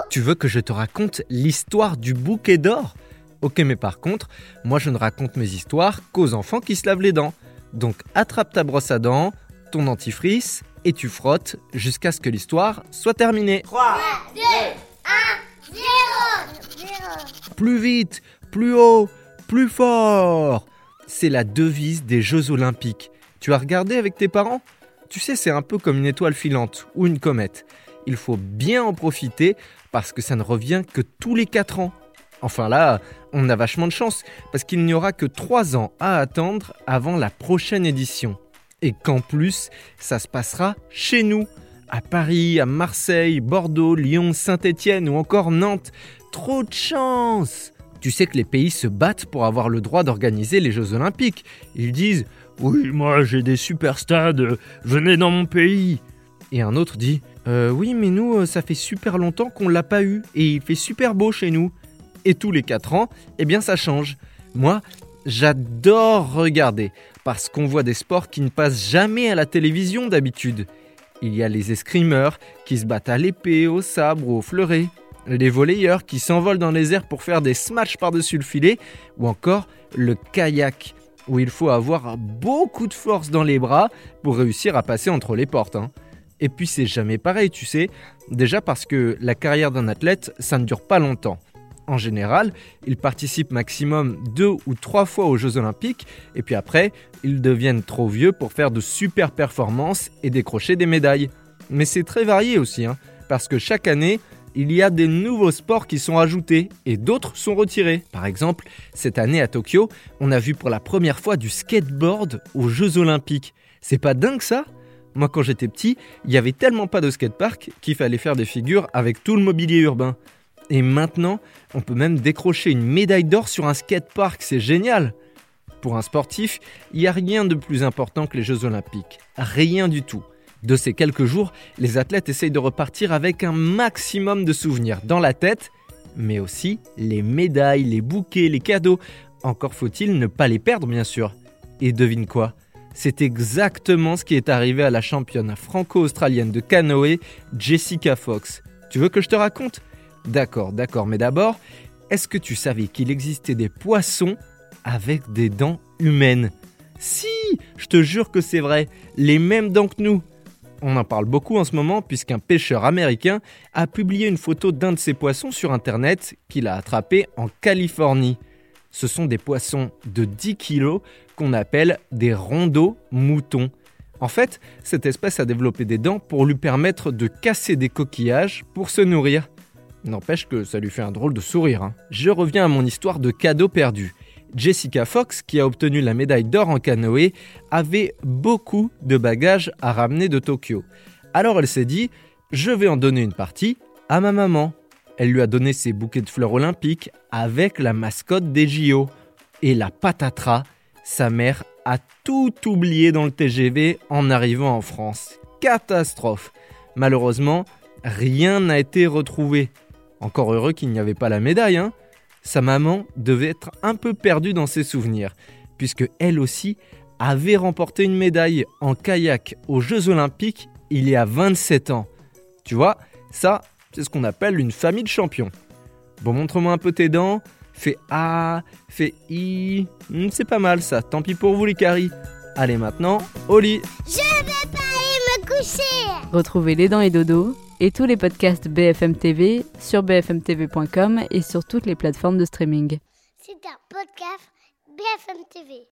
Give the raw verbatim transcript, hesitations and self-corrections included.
Tu veux que je te raconte l'histoire du bouquet d'or ? Ok, mais par contre, moi je ne raconte mes histoires qu'aux enfants qui se lavent les dents. Donc attrape ta brosse à dents, ton dentifrice et tu frottes jusqu'à ce que l'histoire soit terminée. trois, deux, un, zéro. Plus vite, plus haut, plus fort. C'est la devise des Jeux Olympiques. Tu as regardé avec tes parents ? Tu sais, c'est un peu comme une étoile filante ou une comète. Il faut bien en profiter parce que ça ne revient que tous les quatre ans. Enfin là, on a vachement de chance parce qu'il n'y aura que trois ans à attendre avant la prochaine édition. Et qu'en plus, ça se passera chez nous, à Paris, à Marseille, Bordeaux, Lyon, Saint-Étienne ou encore Nantes. Trop de chance! Tu sais que les pays se battent pour avoir le droit d'organiser les Jeux Olympiques. Ils disent « Oui, moi j'ai des super stades, venez dans mon pays !» Et un autre dit euh, « Oui, mais nous, ça fait super longtemps qu'on l'a pas eu et il fait super beau chez nous. » Et tous les quatre ans, eh bien ça change. Moi, j'adore regarder parce qu'on voit des sports qui ne passent jamais à la télévision d'habitude. Il y a les escrimeurs qui se battent à l'épée, au sabre ou au fleuret. Les volleyeurs qui s'envolent dans les airs pour faire des smashs par-dessus le filet, ou encore le kayak, où il faut avoir beaucoup de force dans les bras pour réussir à passer entre les portes. Hein. Et puis c'est jamais pareil, tu sais, déjà parce que la carrière d'un athlète, ça ne dure pas longtemps. En général, ils participent maximum deux ou trois fois aux Jeux Olympiques, et puis après, ils deviennent trop vieux pour faire de super performances et décrocher des médailles. Mais c'est très varié aussi, hein, parce que chaque année, il y a des nouveaux sports qui sont ajoutés et d'autres sont retirés. Par exemple, cette année à Tokyo, on a vu pour la première fois du skateboard aux Jeux Olympiques. C'est pas dingue ça ? Moi quand j'étais petit, il n'y avait tellement pas de skatepark qu'il fallait faire des figures avec tout le mobilier urbain. Et maintenant, on peut même décrocher une médaille d'or sur un skatepark, c'est génial ! Pour un sportif, il n'y a rien de plus important que les Jeux Olympiques. Rien du tout. De ces quelques jours, les athlètes essayent de repartir avec un maximum de souvenirs dans la tête, mais aussi les médailles, les bouquets, les cadeaux. Encore faut-il ne pas les perdre, bien sûr. Et devine quoi ? C'est exactement ce qui est arrivé à la championne franco-australienne de canoë, Jessica Fox. Tu veux que je te raconte ? D'accord, d'accord, mais d'abord, est-ce que tu savais qu'il existait des poissons avec des dents humaines ? Si, je te jure que c'est vrai, les mêmes dents que nous. On en parle beaucoup en ce moment puisqu'un pêcheur américain a publié une photo d'un de ses poissons sur internet qu'il a attrapé en Californie. Ce sont des poissons de dix kilos qu'on appelle des rondeaux moutons. En fait, cette espèce a développé des dents pour lui permettre de casser des coquillages pour se nourrir. N'empêche que ça lui fait un drôle de sourire. Hein. Je reviens à mon histoire de cadeau perdu. Jessica Fox, qui a obtenu la médaille d'or en canoë, avait beaucoup de bagages à ramener de Tokyo. Alors elle s'est dit, je vais en donner une partie à ma maman. Elle lui a donné ses bouquets de fleurs olympiques avec la mascotte des J O. Et la patatras, sa mère a tout oublié dans le T G V en arrivant en France. Catastrophe. Malheureusement, rien n'a été retrouvé. Encore heureux qu'il n'y avait pas la médaille, hein. Sa maman devait être un peu perdue dans ses souvenirs, puisque elle aussi avait remporté une médaille en kayak aux Jeux Olympiques il y a vingt-sept ans. Tu vois, ça, c'est ce qu'on appelle une famille de champions. Bon, montre-moi un peu tes dents. Fais A, fais I. Hmm, c'est pas mal ça, tant pis pour vous les caries. Allez maintenant, au lit. Je vais pas aller me coucher. Retrouvez Les Dents et Dodo et tous les podcasts B F M T V sur b f m t v point com et sur toutes les plateformes de streaming. C'est un podcast B F M T V.